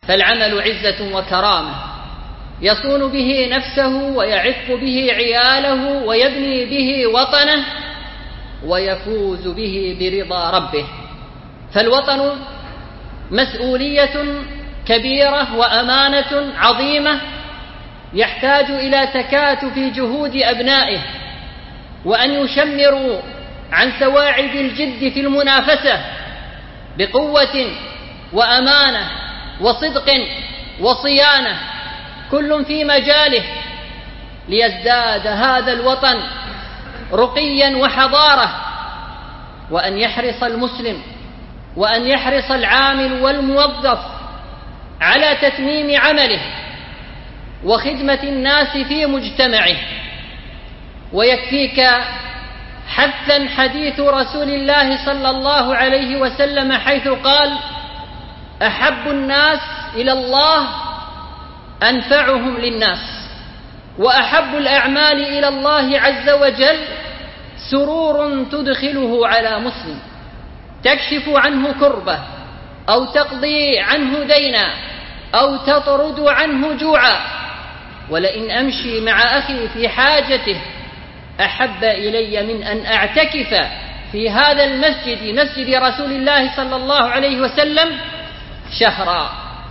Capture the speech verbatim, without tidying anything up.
فالعمل عزة وكرامة يصون به نفسه ويعف به عياله ويبني به وطنه ويفوز به برضا ربه. فالوطن مسؤولية كبيرة وأمانة عظيمة يحتاج إلى تكاتف جهود أبنائه، وأن يشمروا عن سواعد الجد في المنافسة بقوة وأمانة وصدق وصيانة كل في مجاله، ليزداد هذا الوطن رقيا وحضارة. وأن يحرص المسلم وأن يحرص العامل والموظف على تتميم عمله وخدمة الناس في مجتمعه. ويكفيك حثا حديث رسول الله صلى الله عليه وسلم حيث قال: أحب الناس إلى الله أنفعهم للناس، وأحب الأعمال إلى الله عز وجل سرور تدخله على مسلم تكشف عنه كربة أو تقضي عنه دينا أو تطرد عنه جوعا. ولئن أمشي مع أخي في حاجته أحب إلي من أن أعتكف في هذا المسجد، مسجد رسول الله صلى الله عليه وسلم، شهرا.